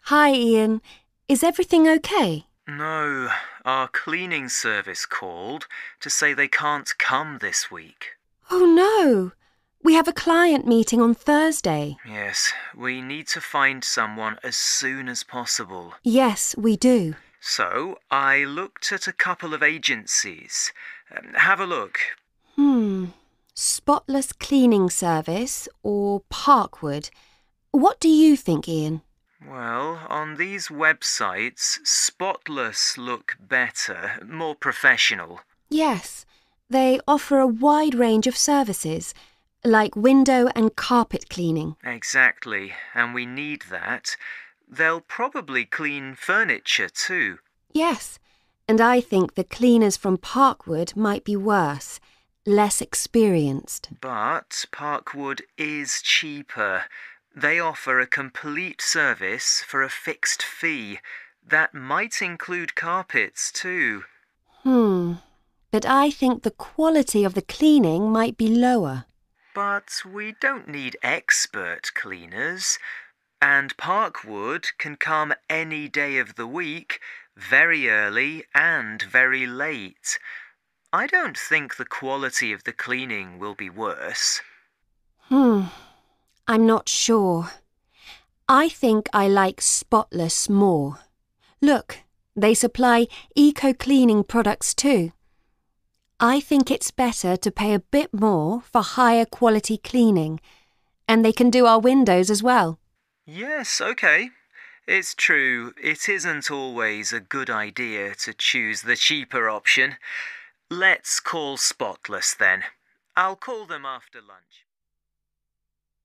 Hi, Ian. Is everything okay? No, our cleaning service called to say they can't come this week. Oh, no. We have a client meeting on Thursday. Yes, we need to find someone as soon as possible. Yes, we do. So I looked at a couple of agencies. Have a look. Spotless Cleaning Service or Parkwood? What do you think, Ian? Well, on these websites, Spotless look better, more professional. Yes, they offer a wide range of services, like window and carpet cleaning. Exactly, and we need that. They'll probably clean furniture too. Yes, and I think the cleaners from Parkwood might be worse, less experienced. But Parkwood is cheaper. They offer a complete service for a fixed fee. That might include carpets too. But I think the quality of the cleaning might be lower. But we don't need expert cleaners. And Parkwood can come any day of the week, very early and very late. I don't think the quality of the cleaning will be worse. I'm not sure. I think I like Spotless more. Look, they supply eco-cleaning products too. I think it's better to pay a bit more for higher quality cleaning, and they can do our windows as well. Yes, okay. It's true, it isn't always a good idea to choose the cheaper option. Let's call Spotless then. I'll call them after lunch.